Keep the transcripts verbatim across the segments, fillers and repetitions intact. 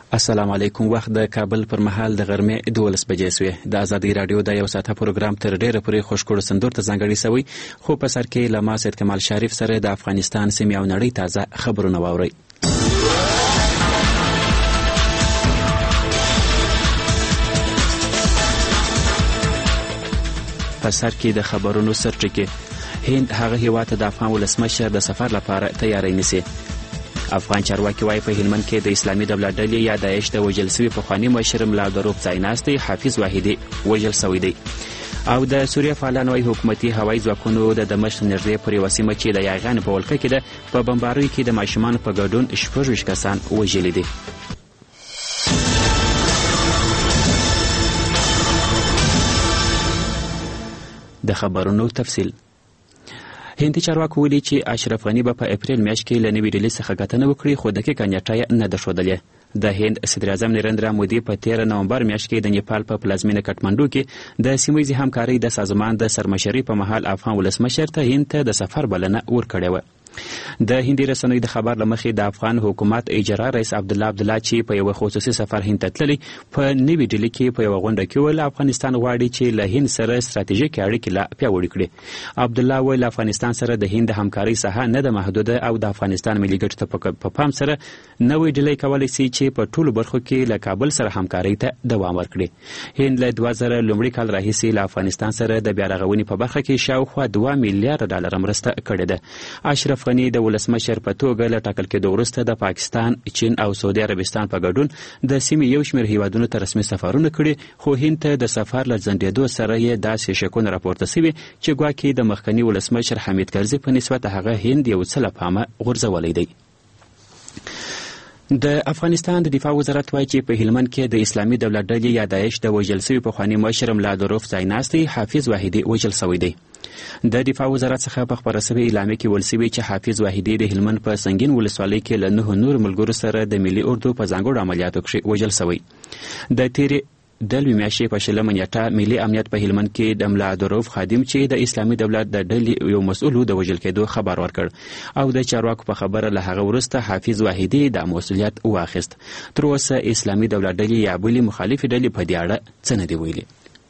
السلام علیکم. وخت د کابل پر مهال د غرمې دولس بجې سوې. د ازادي راډیو د یو ساعته پروګرام تر ډیره پورې خوشکړو سندور ته ځانګړی سوی، خو په سر کې له ما سید کمال شریف سره د افغانستان سیمې او نړۍ تازه خبرونه واورئ. په سر کې د خبرونو سرټکي. هند هغه هیواد ته د افغان ولسمشر د سفر لپاره تیاری نیسي. افغان چارواکي وايي په هلمند کې د اسلامي دولت ډلې یا داعش د وژل سوي پخواني مشر ملا عبدالرؤف ځایناستی حافظ واحدي وژل سوی دی. او د سوریه فعالان وايي حکومتي هوایي ځواکونو د دمشق نږدې پر یوه سیمه چې د یاغیانو په ولکه کې ده په بمباریو کې د ماشومانو په ګډون شپږ ویشت کسان وژلي دي. د خبرونو تفصیل. هندي چارواکو ویلي چې اشرف غني به په اپریل میاشت کې له نوې ډیلي څخه ګټنه وکړي، خو دقیقه نیټه یې نه ده ښودلې. د هند صدر اعظم نریندرا مودي په تیره نومبر میاشت کې د نیپال په پلازمینه کټمنډو کې د سیمه ییزې همکارۍ د سازمان د سرمشرۍ په مهال افغان ولسمشر ته هند ته د سفر بلنه ورکړې وه. د هندي رسنیو د خبر له مخې د افغان حکومت اجرا رئیس عبدالله عبدالله چې په یوه خصوصي سفر هند ته تللی په نوې ډیلي کې په یوه غونډه کې ویل افغانستان غواړي چې له هند سره ستراتیژیکې اړیکې لا پیاوړې کړي. عبدالله ویل افغانستان سره د هند همکارۍ ساحه نه ده محدوده او د افغانستان ملي ګټو ته په پام سره نوې ډیلي کولی سي چې په ټولو برخو کې له کابل سره همکارۍ ته دوام ورکړي. هند له دوه زره لومړي کال راهیسې له افغانستان سره د بیارغونې په برخه کې شاوخوا دوه میلیارډ ډالر مرسته کړې ده. اشرف غني د ولسمشر په توګه له ټاکل کېدو وروسته د پاکستان، چین او سعودي عربستان په ګډون د سیمې یو شمېر هیوادونو ته رسمي سفرونه کړي، خو هند ته د سفر له ځنډېدو سره یې داسې شکونه راپورته سوي چې ګواکې د مخکني ولسمشر حمید کرزي په نسبت هغه هند یو څه له پامه غورځولی دی. د افغانستان د دفاع وزارت وایي چې په هلمند کې د اسلامي دولت ډلې یا داعش د وژل سوي پخواني مشر ملا عبدالرؤف ځایناستی حافظ واحدي وژل سوی دی. د دفاع وزارت څخه په خپره سوي اعلامیه کې ویل سوي چې حافظ واحدي د هلمند په سنګین ولسوالۍ کې له نهو نورو ملګرو سره د ملي اردو په ځانګړو عملیاتو کښې وژل سوی. د تیرې د لوی میاشتې په شلمه نیټه ملي امنیت په هلمند کې د ملا عبدالرؤف خادم چې د اسلامي دولت د ډلې یو مسؤل د وژل کېدو خبر ورکړ او د چارواکو په خبره له هغه وروسته حافظ واحدي د مسؤلیت واخیست. تر اوسه اسلامي دولت ډلې یا بلې مخالفې ډلې په دې اړه څه نه دي ویلي.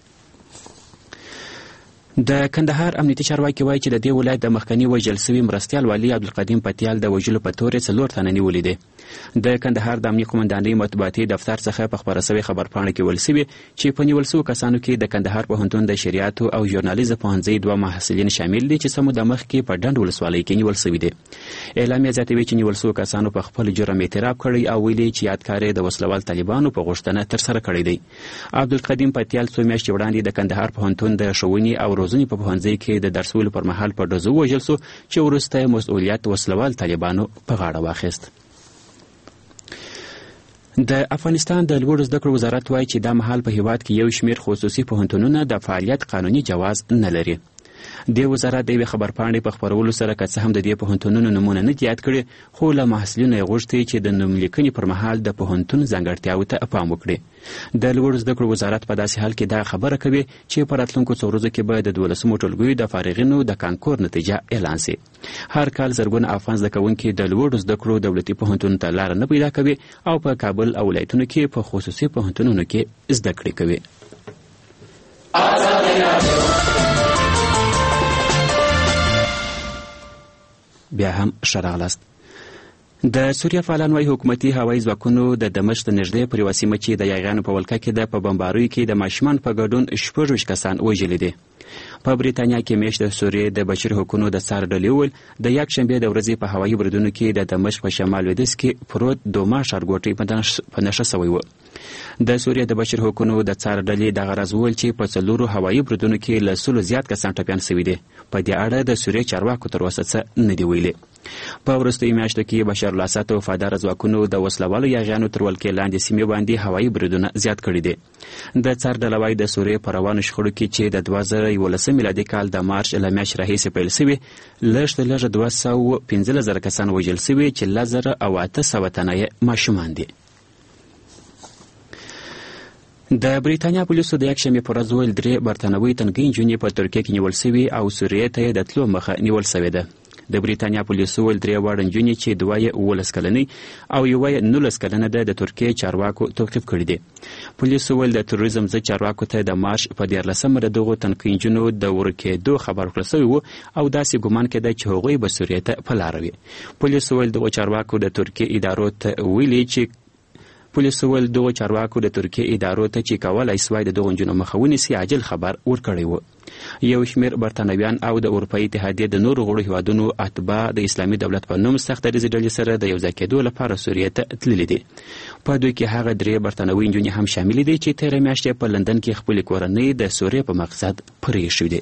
د کندهار امنیتي چارواکي وایي چې د دې ولایت د مخکني وژل سوي مرستیال والي عبدالقدیم پتیال د وژلو په تور یې څلور تنه نیولي دي. د کندهار د امنیي قومندانۍ مطبوعاتي دفتر څخه په خپره سوې خبرپاڼه کې ویل سوي چې په نیول سوو کسانو کې د کندهار پوهنتون د شریعتو او ژورنالیزم پوهنځۍ دوه محصلین شامل دي چې څه موده مخکې په ډنډ ولسوالۍ کې نیول سوي دي. اعلامیه زیاتوي چې نیول سوو کسانو په خپل جرم اعتراف کړی او ویلي چې یادکار یې د وسلوال طالبانو په غوښتنه ترسره کړی دی. عبدالقدیم پتیال څو میاشتې وړاندې د کندهار پوهنتون د ښوونې او روزنې په پوهنځۍ کې د درس ویلو پر مهال په ډزو وژل سو چې وروسته مسؤلیت وسلوال طالبانو په غاړه واخیست. د افغانستان د لوړو زده کړو وزارت وایي چې دا مهال په هیواد کې یو شمېر خصوصي پوهنتونونه د فعالیت قانوني جواز نه لري. د وزارت د یوې خبرپاڼې په خپرولو سره که څه هم د دې پوهنتونونو نومونه نه دي یاد کړي، خو له محصلینو یې غوښتي چې د نوملیکنې پر مهال د پوهنتون ځانګړتیاوو ته پام وکړي. د لوړو زده کړو وزارت په داسې حال کې دا خبره کوي چې په راتلونکو څو ورځو کې به د دولسمو ټولګیو د فارغینو د کانکور نتیجه اعلان سي. هر کال زرګونه افغان زده کوونکي د لوړو زده کړو دولتي پوهنتون ته لاره نه پیدا کوي او په کابل او ولایتونو کې په خصوصي پوهنتونونو کې زده کړې کوي. بیا هم ښه راغلاست. د سوریه فعالان وايي حکومتي هوایي ځواکونو د دمشق نږدې پر یوه سیمه چې د یاغیانو په ولکه کې ده په بمباریو کې د ماشومانو په ګډون شپږ ویشت کسان وژلي دي. په بریتانیا کې میاشت د سوریې د بشري حقونو د څار ډلې وویل د یکشنبې د ورځې په هوایي بریدونو کې د دمشق په شمال لویدیځ کې پروت دوما ښارګوټی په نښه سوی و. د سوریې د بشري حقونو د څار ډلې دغه راز وویل چې په څلورو هوایي بریدونو کې له سلو زیات کسان ټپیان سوي دي. په دې اړه د سوریې چارواکو تر اوسه څه نه دي ویلي. په وروستیو میاشتو کې بشار الاسد او وفاداره ځواکونو د وسلوالو یاغیانو تر ولکې لاندې سیمې باندې هوایي بریدونه زیات کړي دي. د څار ډله وایي د سوریې په روانو شخړو کې چې د دوه زره یولسم میلادي کال د مارچ له میاشتې راهیسې پیل سوي لږ تر لږه دوه سوه پنځلس زره کسان وژل سوي چې لس زره او اته سوه تنه یې ماشومان دي. د بریتانیا پولیسو د یکشنبې په ورځ ویل درې برتانوي تنکۍ نجونې په ترکیه کې نیول سوي او سوریې ته یې د تلو مخه نیول سوې ده. د بریتانیا پولیسو ویل درې واړه نجونې چې دوه یې اوولس کلنې او یوه یې نولس کلنه ده د ترکیې چارواکو توقیف کړي دي. پولیسو ویل د تروریزم ضد چارواکو ته د مارچ په دیارلسمه د دغو تنکي نجونو د ورکېدو خبر ورکړل سوی و او داسې ګمان کېده چې هغوی به سوریې ته په لاره وي. پولیسو ویل دغو چارواکو د ترکیې ادارو ته ویلي چې پولیسو ویل دغو چارواکو د ترکیې ادارو ته چې کولی سوای د دغو نجونو مخه ونیسي عاجل خبر ورکړی و. یو شمېر برتانویان او د اروپایي اتحادیې د نورو غړو هیوادونو اتباع د اسلامي دولت په نوم سخت دریځي ډلې سره د یوځای کېدو لپاره سوریې ته تللي دي. په دوی کې هغه درې برتانوي نجونې هم شاملې دي چې تېره میاشت په لندن کې خپلې کورنۍ د سوریې په مقصد پرې شوي دي.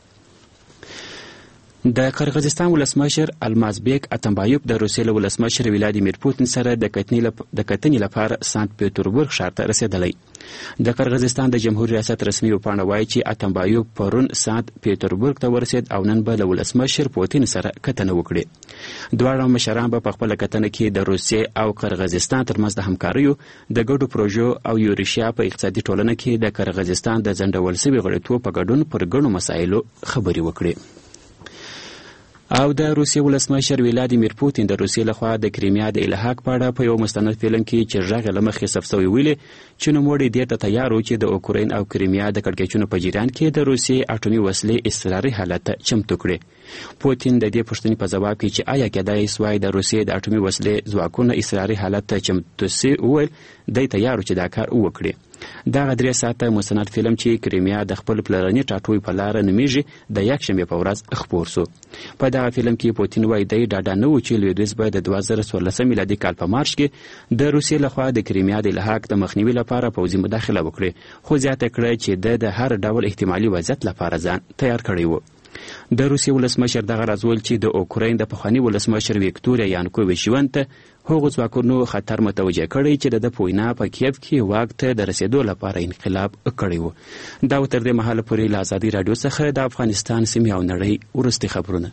د قرغیزستان ولسمشر المازبیک اتمبایوف د روسیې له ولسمشر ولادیمیر پوتین سره د کتنې لپاره سانت پیټربورګ ښار ته رسېدلی. د قرغیزستان د جمهور ریاست رسمي وپاڼه وایي چې اتمبایوف پرون سانت پیټربورګ ته ورسېد او نن به له ولسمشر پوتین سره کتنه وکړي. دواړه مشران به په خپله کتنه کې د روسیې او قرغیزستان ترمنځ د همکاریو د ګډو پروژو او یوریشیا په اقتصادي ټولنه کې د قرغیزستان د ځنډول سوي غړیتوب په ګډون پر ګڼو مسایلو خبرې وکړي. او د روسیې ولسمشر ولادیمیر پوتین د روسیې لخوا د کریمیا د الحاق په اړه په یو مستند فلم کې چې غږ یې له مخې ثبت سوی ویلي چې نوموړی دې ته تیار و چې د اوکراین او کریمیا د کړکېچونو په جریان کې د روسیې اټومي وسلې اضطراري حالت ته چمتو کړي. پوتین د دې پوښتنې په ځواب کې چې آیا کېدای سوای د روسیې د اټومي وسلې ځواکونه اضطراري حالت ته چمتو سي وویل دی تیار و چې دا کار وکړي. دغه درې ساعته مستند فلم چې کریمیا د خپل پلرني ټاټوبي په لاره نومیږي د یکشنبې په ورځ خپور سو. په دغه فلم کې پوتین وایي دی ډاډه نه و چې لویدیځ به د دوه زره څوارلسم میلادي کال په مارچ کې د روسیې لخوا د کریمیا د الحاق د مخنیوي لپاره پوځي مداخله وکړي، خو زیاته کړه چې د د هر ډول احتمالي وضعیت لپاره ځان تیار کړی و. د روسیې ولسمشر دغه راز ویل چې د اوکراین د پخواني ولسمشر ویکتوریا یانکوویچ ژوند ته هغو ځواکونو خطر متوجه کړی چې د ده په وینا په کیف کې واک ته د رسېدو لپاره انقلاب کړی و. دا تر دې مهاله پورې له ازادي راډیو څخه د افغانستان سیمې او نړۍ وروستي خبرونه.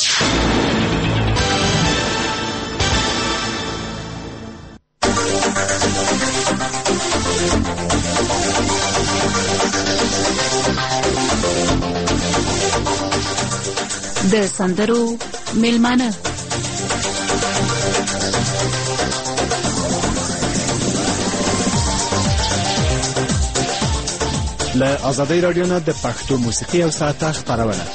د سندرو میلمانه له ازادي راډیو نه د پښتو موسیقي او ساعته خپرونه.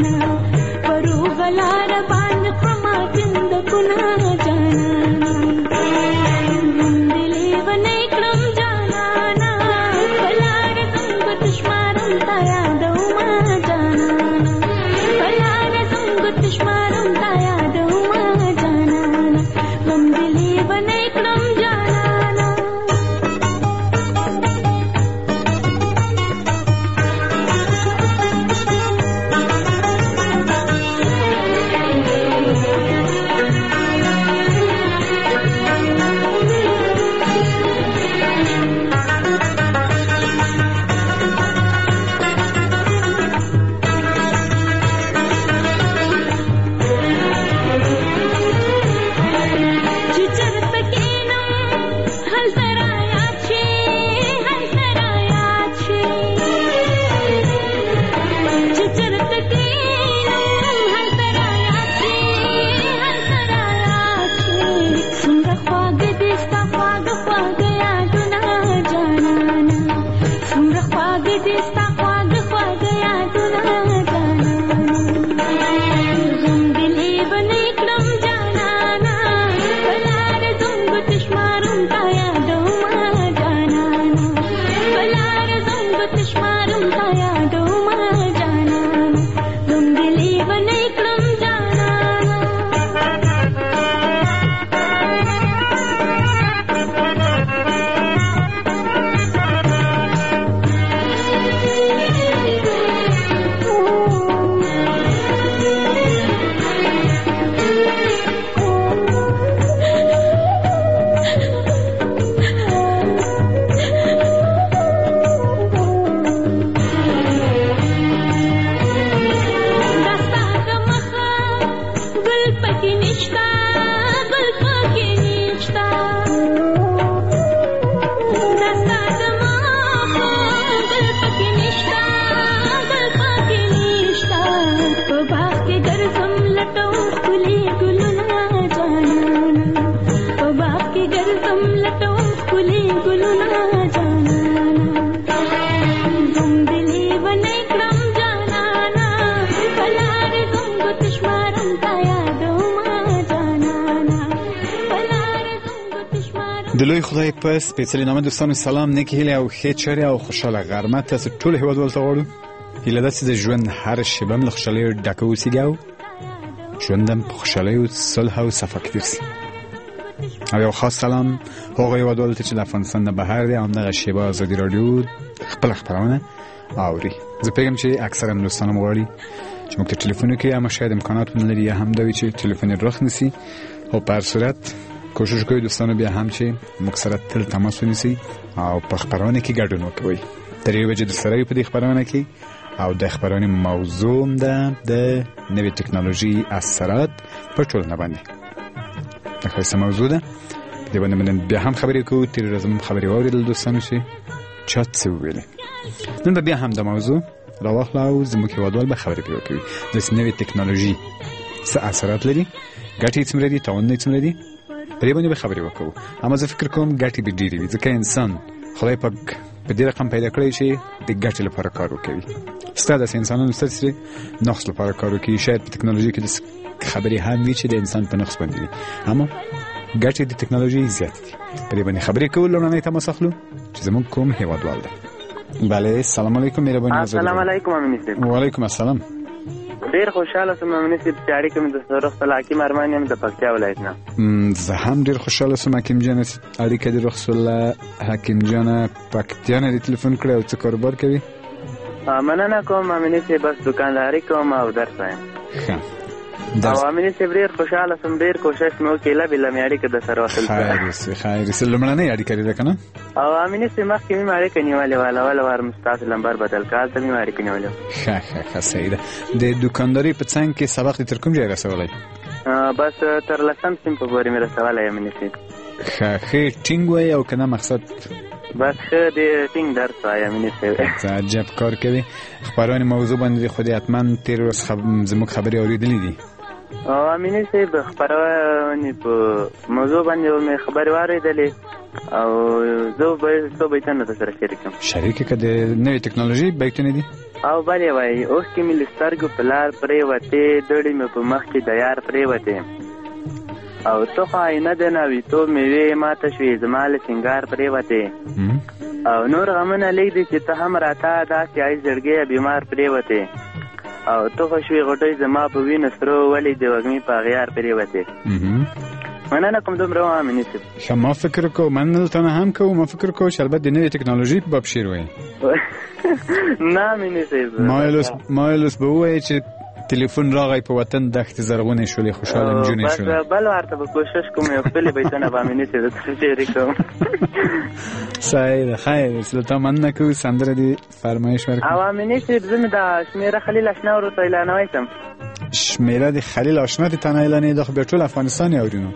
Paro galar band krama tind kuna jana کم لټوم ښکلي ګلونه جانانا زم دلې ونې کړم جانانا په لارې زم ګوتې شمارم تا یادومه جانانا په لارې زم ګوتې شمارم. د لوی خدای په سپېڅلي نامه دوستانو سلام، نیکې هیلې او ښې چارې او خوشحاله غرمه تاسو ټول هیوادوالو ته غواړو. هیله ده چې د ژوند هره شېبه له خوشحالیو ډکه اوسېږي او ژوند هم په خوشحالیو صلح او صفا کې تېر شي. او یو خاص سلام هغو هیوادوالو ته چې د افغانستان نه بهر دي او همدغه شېبه ازادي راډیو خپله خپرونه اوري. زه پوهېږم چې اکثره دوستان هم غواړي چې موږ ته ټلیفون وکړي، اما شاید امکانات ونه لري یا هم دا وي چې ټلیفون یې رخ نیسي. او په هر صورت کوشش کوئ دوستانو بیا هم چې موږ سره تل تماس ونیسئ او په خپرونه کې ګډون وکوئ. تر یوې بجې درسره یو په دې خپرونه کې او د خبرونې موضوع ده د نوې ټکنالوژي اثرات په ټولنه باندې. دا ښایسته موضوع ده، په دې باندې باندې بیا هم خبرې کوو. تېره ورځ هم خبرې واورېدل دوستانو چې چا څه وویلې. نن به بیا هم د موضوع راواخلو او زموږ هېوادوال به خبرې پرې وکوي. داسې نوې ټکنالوژي څه اثرات لري، ګټې یې څومره دي، تاوانونه یې څومره دي، په دې باندې به خبرې وکوو. اما زه فکر کوم ګټې به ډېرې وي، ځکه انسان خدای پاک په دې رقم پیدا کړی چې د ګټې لپاره کار وکوي. ستا داسې انسانانو سته چې نقص لپاره کار وکوي. شاید په ټکنالوژي کې داسې خبرې هم وي چې د انسان په نقص باندې وي، اما ګټې د ټکنالوژي زیاتې دي. په دې باندې خبرې کوو. لومړنی تماس اخلو چې زموږ کوم هېوادوال دی. بله، السلام علیکم. مهرباني. السلام علیکم امیني صاحب. وعلیکم السلام. ډېر خوشحاله شوم امیني صاحب چې اړیکه مې درسره وروستله. حکیم ارمان یم د پکتیا ولایت نه. زه هم ډېر خوشحاله شوم حکیم جانه چې اړیکه دې روغسوله. حکیم جانه پکتیا نه دې تلیفون کړی او څه کاروبار کوي؟ مننه کوم امیني صاحب، بس دوکانداري کوم او درس وایم. ښه او امیني صاحب ډېر خوشحاله شوم، ډېر کوشش مې وکړې له بېله مې اړیکه درسره وصل کړه. خیر اوسې، خیر اوسې. لومړنۍ اړیکه دې ده که نه؟ او امیني صاحب مخکې مې اړیکه نیولې وه، اول وار مې ستاسو نمبر بدل کړ، هلته مې اړیکه نیولې وه. ښه ښه ښه صحیح ده. د دوکانداري په څنګ کې سبق دې تر کوم ځای رسولی؟ بس تر لسم صنف پورې مې رسولی امیني صاحب. ښه ښې ټینګ وایي او که نه مقصد بس ښه دې ټینګ درس وایي امیني صاحب. عجب کار کوي. خپرونې موضوع باندې خو دې حتما تېره ورځ زموږ خبرې اورېدلې دي. او امیني صاحب خپرونې په موضوع باندې مې خبرې واورېدلې او زه به څو بیتونه درسره شریک کړم. شریک که د نوې ټکنالوژي بیتونه دي؟ او بلې وایي اوښکې مې له سترګو په لار پرېوتې، دوړې مې په مخ کې د یار پرېوتې، او ته خو آینه د ناویتوب مېوې ماته شوې، زما له سینګار پرېوتې، او نور غمونه لږ دي چې ته هم راته داسې آی زړګی بیمار پرېوتې، او ته خو شوې غوټۍ زما په وینو سرو، ولې د وږمې په اغیار پرېوتې. مننه کوم دومره وه امیني صاحب. ښه ما فکر کوو مننه ته نه هم کوو، ما فکر کوو چې البته د نوې ټکنالوژي په باب شعر وایي. نه امیني صاحب، ما ویل اوس به ووایې چې تلیفون راغی په وطن دښتې زرغونې شولې، خوشحاله نجونې شولې. بس بل وارته به کوشش کوم یو خپلې بیتونه به امیني صاحب درته شعري کوم. صحیح ده، خیر له تا مننه کوو. سندره دې فرمایش ورکړه. او امیني صاحب زه مې د شمېره خلیل اشنا ورته اعلانوی شم. شمېره د خلیل اشنا دې تا نه اعلانوي؟ دا خو بیا ټول افغانستان یې اوري نو.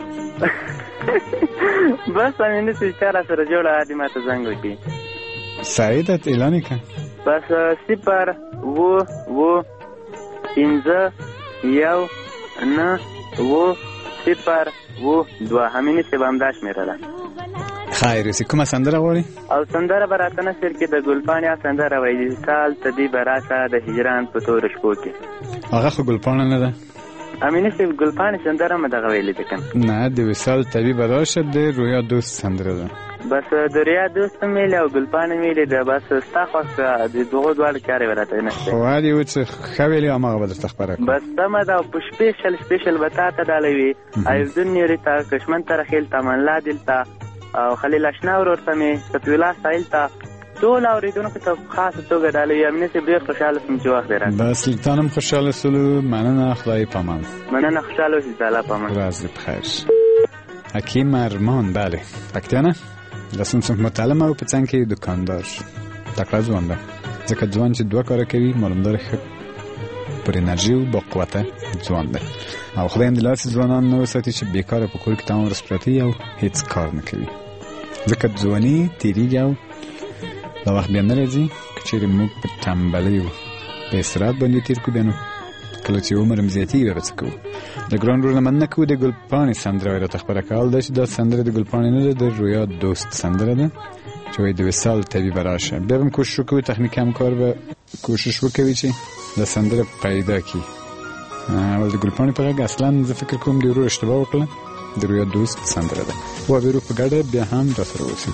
بس امیني صاحب چا را سره جوړه عادي ما ته زنګ وکړي. صحیح ده، اعلان یې کړه. بس صفر اوه اوه پنځه یو نه اوه صفر اوه دوه. امیني صاحب همدا شمېره ده. خیر اوسې. کومه سندره غواړې؟ او سندره به راته نصر کې د ګلپاڼې سندره وایي سال ته دې به راشه د هجران په تورو شپو کې. هغه خو ګلپاڼه نه ده امیني صاحب، ګلپاڼې سندره مې دغه ویلې ده که نه؟ د وصال طبیب به راشه د رویا دوست سندره ده. بس د رویا دوست هم ویلې او ګلپاڼې ویلې ده. بس ستا خوښ د دغو دواړو چارې به راته نشته. خو هر یو څه ښه ویلې هماغه به درته خپره کړم. بس سمه ده. او په سپیشل سپیشل به تا ته ډالۍ وي. ایفدون نیوري ته، کشمن ته، رخیل ته، منلا دل ته، او خلیل اشنا ورور ته مې، صفیالله سایل ته، ټول اورېدونکو ته په خاصه توګه ډالۍ وي. امیني صاحب ډېر خوشحاله شوم چې وخت دی راکړی. بس له تا نه هم خوشحاله شولو. مننه، خدای پامان. مننه، خوشحاله اوسې. تعالی پامان. ورځ دې بخیر. حکیم ارمان، بله پکتیا نه، لسم صنف متعلم او په څنګ کې دوکاندار. تکړه ځوان ده، ځکه ځوان چې دوه کاره کوي معلومدار ښه پر انرژي او با قوته ځوان ده. او خدای هم د لاسې ځوانان نه وساتي چې بیکاره په کور کې تمام ورځ پراته او هیڅ کار نه کوي، ځکه ځواني تېرېږي او دا وخت بیا نه راځي. که چېرې موږ په ټمبلیو په استراحت باندې تېر کړو، بیا نو کله چې عمر هم زیاتېږي به څه کوو. د ګران ورور نه مننه کوو. د ګلپاڼې سندره راته خپره کول ده چې دا سندره د ګلپاڼې نه ده، د رویا دوست سندره ده چې وایي د وصال طبیب راشه. بیا به هم کوشش وکوو، تخنیکي همکار به کوشش وکوي چې دا سندره پیدا کړي. اول د ګلپاڼې په غږ اصلا زه فکر کوم د ورور اشتباه وکړه، د رویا دوست سندره ده. و بیرو په ګډه بیا هم را سره اوسئ.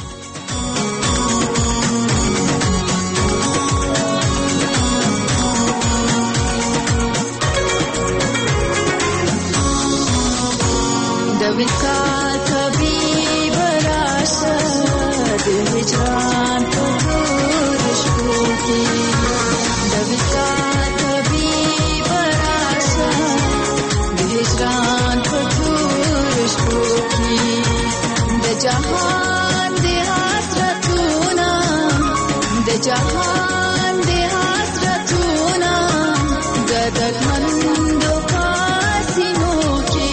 وصال طبیب راشه د هجران په تور شپو کې، د وصال طبیب راشه د هجران په تور شپو کې، د جهان د حسرتونه د جهان د حسرتونه د دردمندو پاسینو کې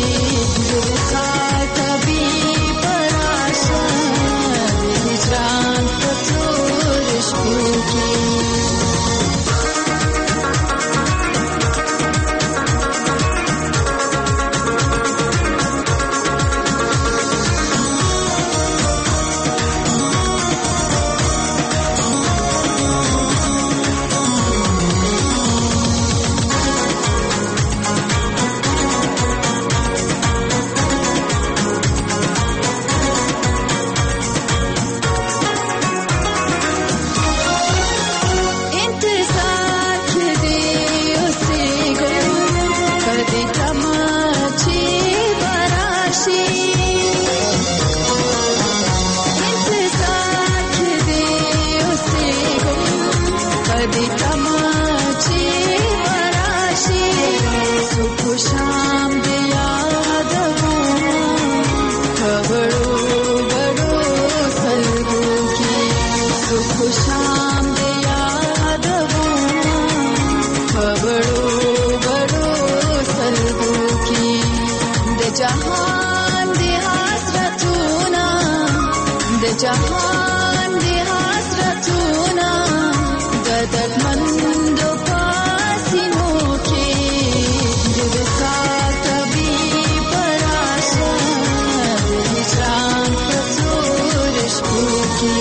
جهان دی حسرتونه د جهان دی حسرتونه د دردمندو پاسینو کې د وصال طبیب راشه د هجران په تور شپو کې.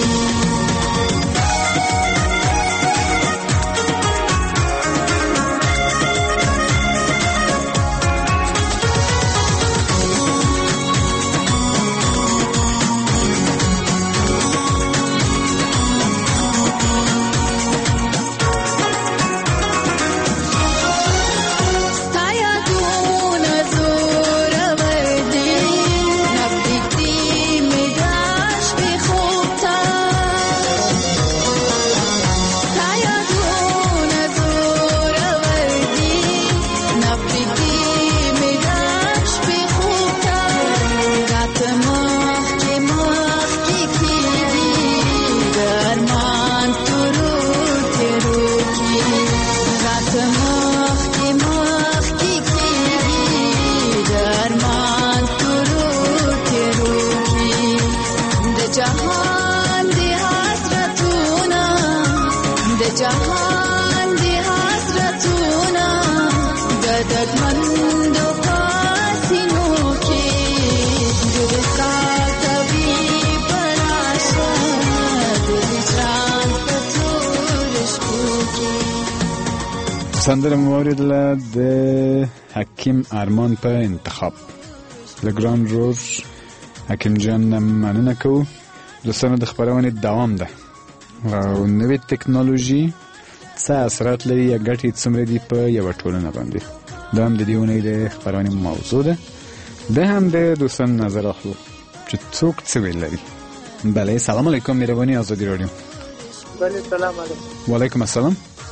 جهان دی حسرتونه د دردمندو پاسینو کې د وصال طبیب راشه د هجران په تور شپو کې. سندره مو واورېدله د حکیم ارمان په انتخاب. له ګران رور حکیم جان نه مننه کوو. دوستانو د خپرونې دوام ده او نوې ټکنالوژي څه اثرات لري یا ګټې څومره دي په یوه ټولنه باندې، دا هم د دې اونۍ د خپرونې موضوع ده. ده هم د دوستانو نظر اخلو چې څوک څه ویل لري. بله، سلام علیکم، مهرباني آزادي راډیو. بله، سلام علیکم. وعلیکم السلام.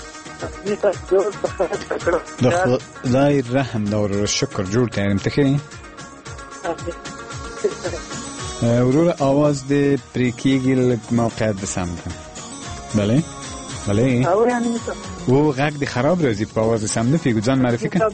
د خدای رحم دا ورور شکر جوړ تیاریم ته ښه ورور آواز د پرې کېږي لږ موقعیت د سم ده. بله بله او غږ د خراب راځي په آواز سم نه پیږو. ځان معرفي کړه.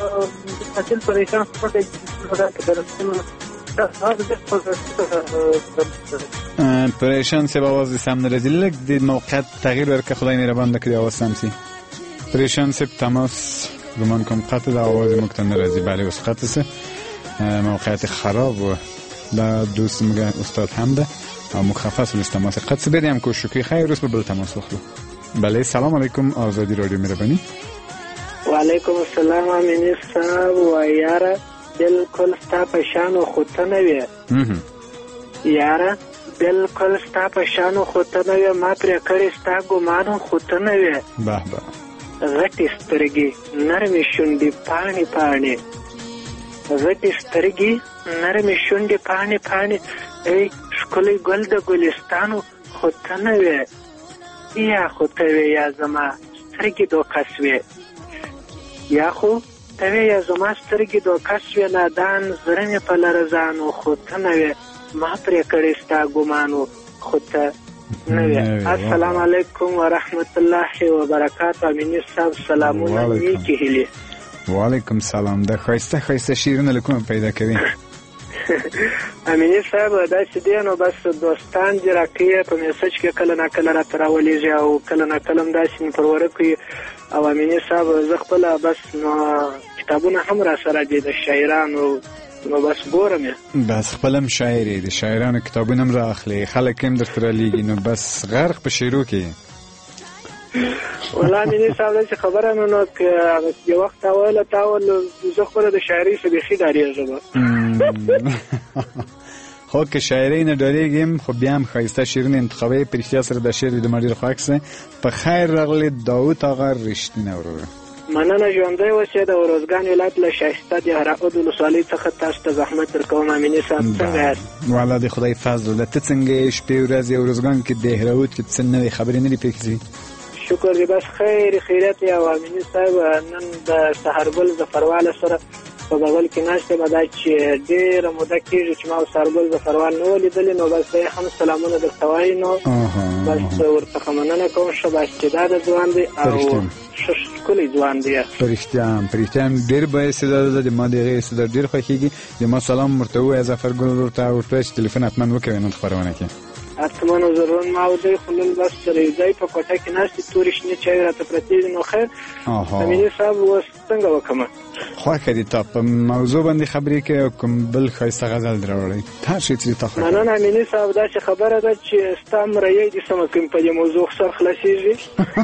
پریشان سی آواز سم نه راځي، لږ د موقعیت تغییر ورکړه، خدای مهربان وکړي آواز سم سي. پریشان سی تماس گمان کنم قطع در آواز مکتن نرازی. بله اوس قطع سه موقعیت خراب و در دوست مگه استاد حمده و مخفص و تماس قطع بدیم که شکری خیر روز به بل تماس بخلو. بله سلام علیکم آزادی رادیو مهربانی. و علیکم السلام امینی صاحب و یاره بالکل ستا پشان و خودتا نوی یاره بالکل ستا پشان و خودتا نوی ما پر کړی ستا ګمان و خودتا نوی به به غټې سترګې نرمې شونډې پاڼې پاڼې غټې سترګې نرمې شونډې پاڼې پاڼې ای ښکلی ګل د ګلستانو خودتا نوی یا خودتا وی یا زما سترګې دوکه سوې یا خو توی یا زما سترګې دوکه سوې نادان زړه مې په لرزانو خو ته نه وې ما پرې کړې ستا ګمانو خو ته نه وې. السلام علیکم ورحمت الله وبرکاتو. امینی صاحب سلامونه نیکې هیلې. وعلیکم سلام. د ښایسته ښایسته شعرونه له کومه پیدا کوي؟ امینی صاحب داسې دی نو بس دوستان دې راکوي په میسج کې کله نه کله راته راولېږي او کله نه کله هم داسې مې پروره کوي او امینی صاحب زه خپله بس نو کتابونه هم را سره دي د شاعرانو نو بس ګورم یې بس خپل هم شاعر یې د شاعرانو کتابونه هم را اخلي خلک هم درته رالیږي نو بس غرق په شعرو کې والله امینی صاحب داسې خبره نو نو که یو وخت تا ویله تا ویل زه خپله د شاعرۍ څه بیخي ډارېږم خو که شاعرۍ نه ډارېږم خو بیا هم ښایسته شعرونه انتخابوي په رښتیا سره دا شعر زما ډېر خوښ سه. په خیر راغلی داود آقا رښتینی ورور. مننه ژوندی اوسې د اروزګان ولایت له شایسته د هراود ولسوالۍ څخه تاسو ته زحمت درکوم. امیني صاحب څنګه یاست؟ والله د خدای فضل ده. ته څنګه یې شپې ورځې اروزګان کې د هراود کې څه نوې خبرې نه دي پکې ځي؟ شکر دی بس خیر خیریت یا امیني صاحب نن د سحرګل ظفرواله سره په بغل کې ناشته به دا چې ډېره موده کېږي چې ما سحرګل ظفروال نه ولیدلې نو بس هم سلامونه درته وایي نو بس ورڅخه مننه کوم ښه بااستعداده ځوان دی او ښه ښکلی ځوان دی. په رښتیا هم په رښتیا هم ډېر بااستعداده ده. د ما د هغې استعداد ډېر خوښېږي. د ما سلام ورته ووایه ظفرګل ورور ته ورته وایه چې تلیفون حتما وکوي نن خپرونه کې. حتما ضرور ما او دی خو نن بس سره یو ځای په کوټه کې ناست دي تورې شنې چای راته پرتې دي نو خیر امیني صاحب اوس څنګه وکړمه؟ خوښه دي تا په موضوع باندې خبرې کوي او کوم بل ښایسته غزل در راوړی هر شی چې تا خوښ مننه امیني صاحب داسې خبره ده چې ستا مرۍ دې سمه کوم په دې موضوع سر خلاصېږي.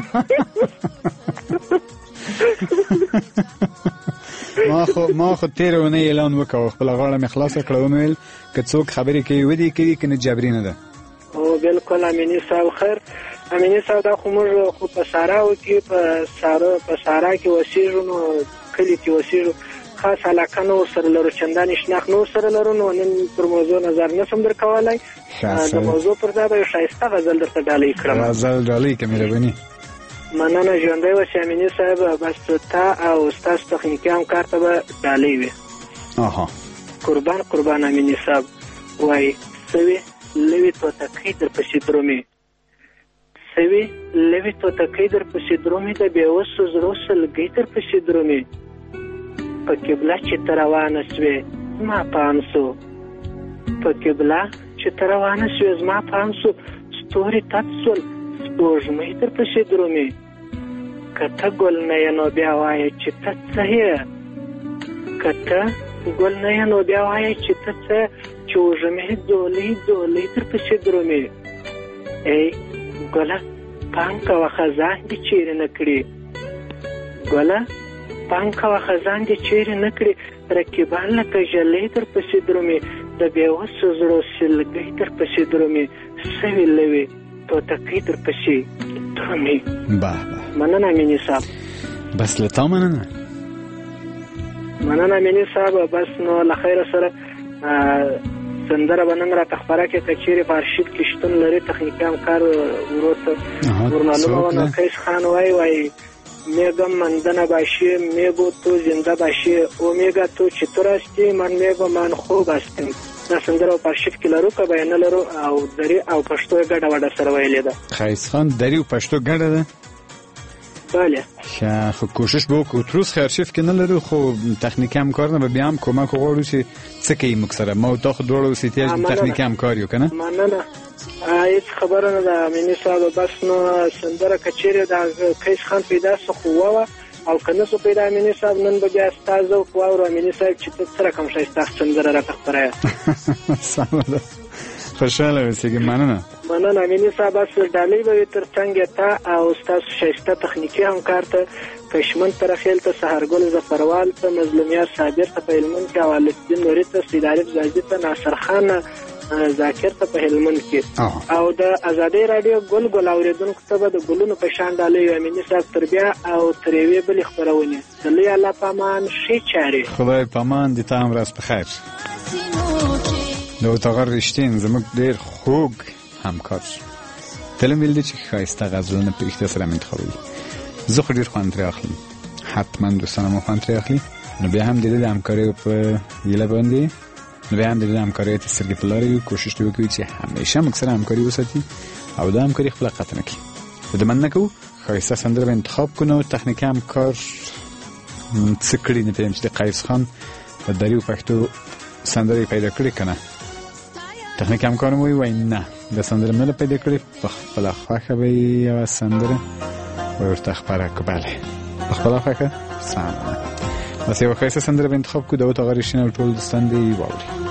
ما خو ما خو تېره اونۍ اعلان وکړ خپله غاړه مې خلاصه کړه ومې ویل که څوک خبرې کوي ودې کوي که نه جبري نه ده. او بالکل امیني صاحب خیر امیني صاحب دا خو موږ خو په ساراو کې په سارا په سارا کې اوسېږو نو کلي کې اوسېږو خاص علاقه نه ورسره لرو چندانې شناخت نه ورسره لرو نو نن پر موضوع نظر نه شم درکولی. د موضوع پر ځای به یو ښایسته غزل درته ډالۍ کړم. غزل ډالۍ که مهرباني. مننه ژوندی اوسې امیني صاحب بس تا او ستاسو تخنیکي همکار ته به ډالۍ وي. آها قربان قربان امیني صاحب وایي سوي لوی توتکۍ در پسې درومې سوي لوی توتکۍ در پسې درومې د بېوسو زړو سلګۍ در پسې درومې په قبله چې ته روانه سوې زما پام سو په قبله چې ته روانه سوې زما پام سو ستوري تت سول سپوږمۍ در پسې درومې که ته ګل نه یې نو بیا وایه چې ته څه یې که ته ګل نه یې نو بیا وایه چې ته څه چې وږمې ځولۍ ځولۍ در پسې درومې ای ګله پام کوه خزان دې چیرې نه کړي ګله پام کوه خزان دې چیرې نه کړي رقیبان لکه ژلۍ در پسې درومې د بېوسو زړو سلګۍ در پسې درومې سوي لوي توتکۍ در پسې درومې. به مننه امیني صاحب. بس له تا مننه مننه امیني صاحب. بس نو له خیره سره سندره به نن راته خپره کړې که چیرې په ارشیف کې شتون لري تخنیکي همکار ورور ته ورمعلومه ونه قیس خان وایي وایي میگم مندن باشی میگو تو زنده باشی اومیگا تو چطور هستی من میگو من خوب هستم. دا سندره په ارشیف کې لرو که بیان لرو او دری او پښتو ګډه وډه سره ویلې ده. قیس خان دری او پښتو ګډه ده؟ بله ښه خو کوشش به وکړو تر اوسه ارشیف کې نه لرو خو تخنیکي همکار نه به بیا هم کومک وغواړو چې څه کوي موږ سره ما او تا خو دواړه اوس احتیاج د تخنیکي همکار یو که نه؟ مننه هېڅ خبره نه ده امیني صاحب. بس نو سندره که چیرې د قیس خان پیدا څه خو ووه او که نه سو پیدا امیني صاحب نن به بیا ستا ذوق واورو امیني صاحب چې ته څه رقم ښایسته سندره راته خپره یې. سمه ده، خوشحاله اوسېږي. مننه مننه امیني صاحب. بس ډالۍ به وي تر څنګ ته او ستاسو ښایسته تخنیکي همکار ته کشمن ترخیل ته، سهرګل ظفروال ته، مظلومیار صابر ته په هلمند کې، او الدین نوري ته، سید عارف زاهدي ته، ناصر خان ذاکر ته په هلمند کې، او د ازادۍ راډیو ګل ګل اوریدونکو ته به د ګلونو په شان ډالۍ امیني صاحب تر بیا او تر یوې بلې خپرونې. د لوی الله په امان، ښې چارې. خدای په امان دې. ته هم ورځ په خیر. د اتاق رښتین زموږ ډېر خوږ همکار تل ویل دي چې ښایسته غزلونه په رښتیا سره انتخابوي. زه خو ډېر خوند ترې اخلم، حتما دوستانه مو خوند ترې اخلي. نو بیا هم د دې د همکاریو په هیله باندې نو بیا هم د دې د همکاریو ته سترګې په لاره وي، کوشش دې وکړي چې همیشه موږ سره همکاري وساتي او دا همکاري خپله قطع نه کړي. خو د مننه کوو ښایسته سندره به انتخاب کړو. نو تخنیکي همکار څه کړي نه پوهېږم چې د قیس خان په دري پښتو سندره یې پیدا کړې که نه. تخنیکي همکار مو وایي نه، د سندره نه ده پیدا کړې، په خپله خوښه به یې یوه سندره ورته خپره کړو. بله په خپله خوښه سمه. بس یوه ښایسته سندره به انتخاب کړو. داود آقا رښتین او ټول دوستان دې واوري.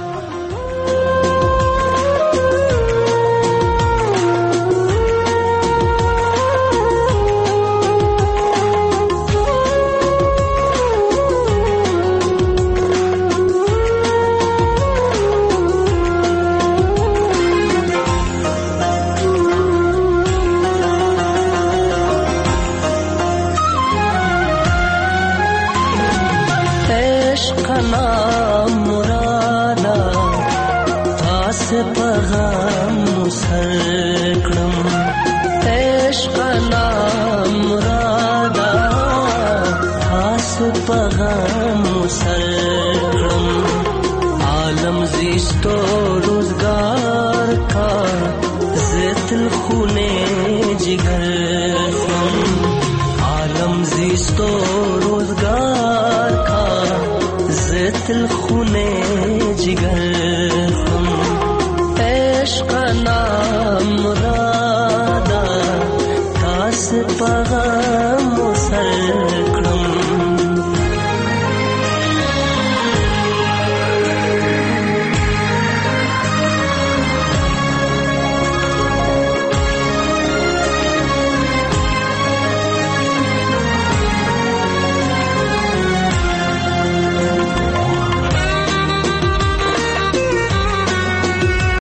خونه جگر خم عشق نا